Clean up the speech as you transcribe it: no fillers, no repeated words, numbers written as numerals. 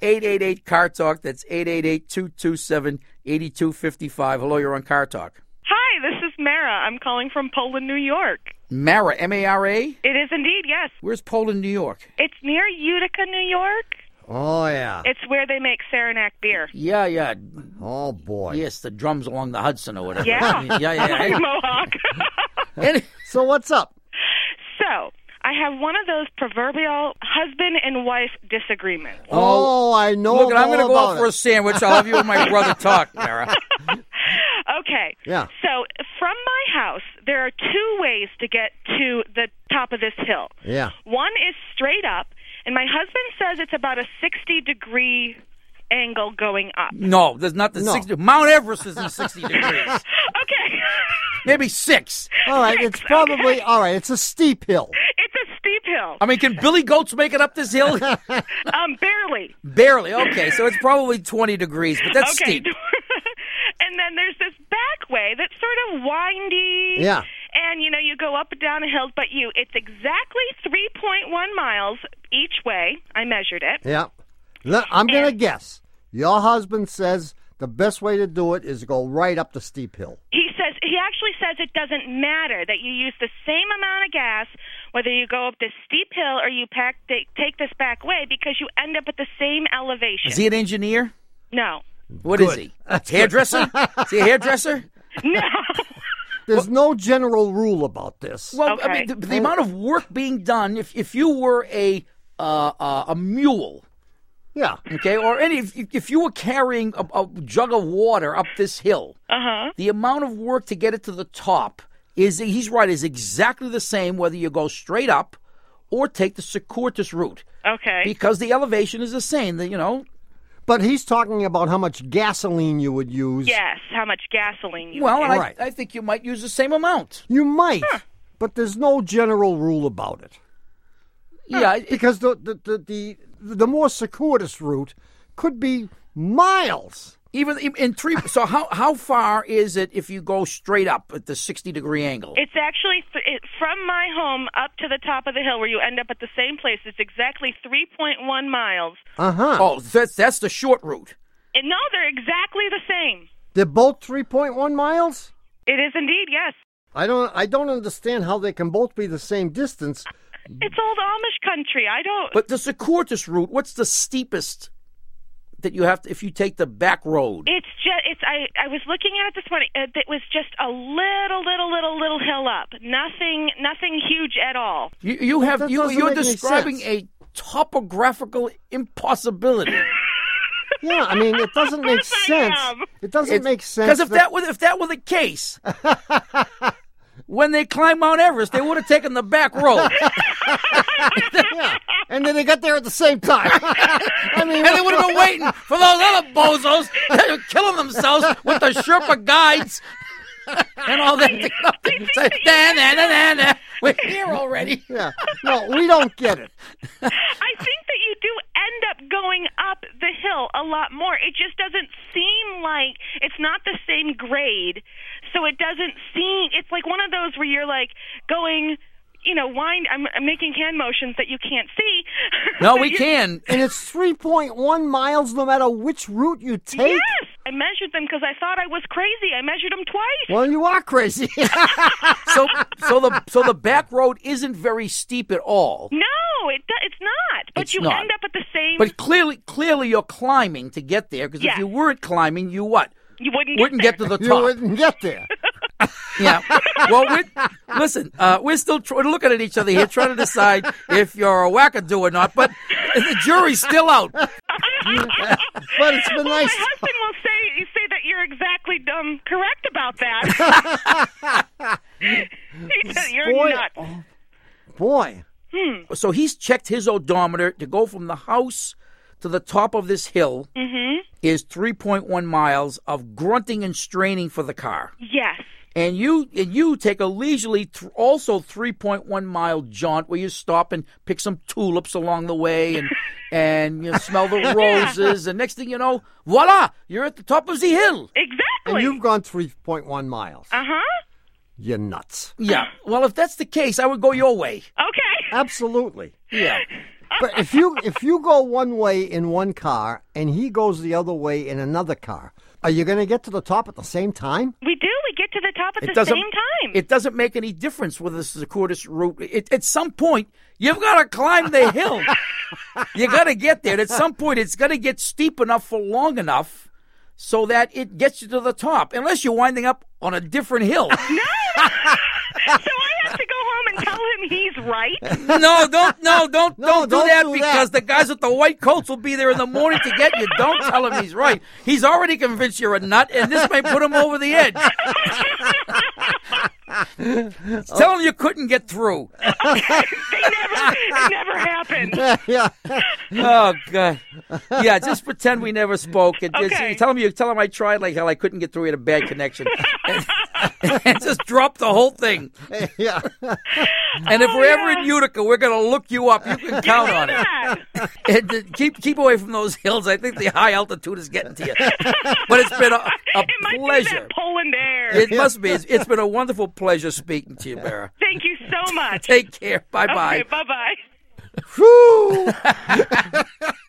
888-Car Talk. That's 888-227-8255. Hello, you're on Car Talk. Hi, this is Mara. I'm calling from Poland, New York. Mara, M-A-R-A? It is indeed, yes. Where's Poland, New York? It's near Utica, New York. Oh, yeah. It's where they make Saranac beer. Yeah. Oh, boy. Yes, the drums along the Hudson or whatever. Yeah. Yeah. Mohawk. So what's up? So, I have one of those proverbial husband and wife disagreements. Oh, I know. Look, I'm going to go out for it. a sandwich. I'll have you and my brother talk, Mara. Okay. Yeah. So, from my house, there are two ways to get to the top of this hill. Yeah. One is straight up, and my husband says it's about a 60-degree angle going up. No, there's not the No. 60. Mount Everest isn't 60 degrees. Okay. Maybe 6. All right, it's probably, all right, it's a steep hill. It's a steep hill. I mean, can Billy Goats make it up this hill? Barely. Barely. Okay, so it's probably 20 degrees, but that's steep. And then there's this back way that's sort of windy. Yeah. And, you go up and down a hill, but it's exactly 3.1 miles each way. I measured it. Yeah. I'm going to guess. Your husband says the best way to do it is to go right up the steep hill. He actually says it doesn't matter that you use the same amount of gas whether you go up this steep hill or you take this back way because you end up at the same elevation. Is he an engineer? No. What is he? Hairdresser? Is he a hairdresser? No. There's no general rule about this. Well, Okay. I mean, the amount of work being done, if you were a mule, Yeah. okay, or if you were carrying a jug of water up this hill, the amount of work to get it to the top he's right, is exactly the same whether you go straight up or take the circuitous route. Okay. Because the elevation is the same, But he's talking about how much gasoline you would use. Yes, how much gasoline you Well, would and use. Right. I think you might use the same amount. You might, but there's no general rule about it. Yeah, Because the more circuitous route could be miles. even in 3. So how far is it if you go straight up at the 60-degree angle? It's actually from my home up to the top of the hill where you end up at the same place. It's exactly 3.1 miles. Uh-huh. Oh, that's the short route. And no, they're exactly the same. They're both 3.1 miles? It is indeed, yes. I don't understand how they can both be the same distance. It's old Amish country. I don't. But the circuitous route, what's the steepest that you have to, if you take the back road? It's just. I was looking at it this morning. It was just a little hill up. Nothing huge at all. That doesn't You're make any describing sense. a topographical impossibility. Yeah, I mean, it doesn't make course I sense. am. It doesn't make sense. Because if that were the case, when they climbed Mount Everest, they would have taken the back road. Yeah, and then they got there at the same time. I mean, And they would have been waiting for those other bozos that were killing themselves with the Sherpa guides and all that. We're here already. yeah. No, we don't get it. I think that you do end up going up the hill a lot more. It just doesn't seem like it's not the same grade, so it doesn't seem. It's like one of those where you're like going. I'm making hand motions that you can't see. No, we can. And it's 3.1 miles no matter which route you take? Yes, I measured them because I thought I was crazy. I measured them twice. Well, you are crazy. So the back road isn't very steep at all. No, it's not. But It's you not. end up at the same. But clearly you're climbing to get there, because Yeah. if you weren't climbing, you what? you wouldn't Get to the You top. wouldn't get there. Yeah. Well, we're still looking at each other here, trying to decide if you're a wackadoo or not. But the jury's still out. But it's been Well, nice. my husband will say that you're exactly correct about that. He said you're Boy, nuts. Boy. So he's checked his odometer to go from the house to the top of this hill is 3.1 miles of grunting and straining for the car. Yes. And you take a leisurely, also 3.1 mile jaunt where you stop and pick some tulips along the way and you smell the roses. And next thing you know, voila, you're at the top of the hill. Exactly. And you've gone 3.1 miles. Uh-huh. You're nuts. Yeah. Well, if that's the case, I would go your way. Okay. Absolutely. Yeah. But if you go one way in one car and he goes the other way in another car, are you going to get to the top at the same time? We do. We get to the top at the same time. It doesn't make any difference whether this is a circuitous route. At some point, you've got to climb the hill. You got to get there. At some point, it's going to get steep enough for long enough so that it gets you to the top, unless you're winding up on a different hill. No! So I have to go home and tell him he's right? No, don't do that do because that. the guys with the white coats will be there in the morning to get you. Don't tell him he's right. He's already convinced you're a nut, and this may put him over the edge. Tell him you couldn't get through. It never happened. Yeah. Oh God! Yeah, just pretend we never spoke. And just, Okay. tell him I tried like hell. I couldn't get through. We had a bad connection, and just drop the whole thing. Yeah. And if we're ever in Utica, we're going to look you up. You can count on it. Yeah. And keep away from those hills. I think the high altitude is getting to you. But it's been a It might pleasure. be that Poland air. It must be. It's been a wonderful pleasure speaking to you, Mara. Thank you so much. Take care. Bye-bye. Okay, bye-bye. Whew.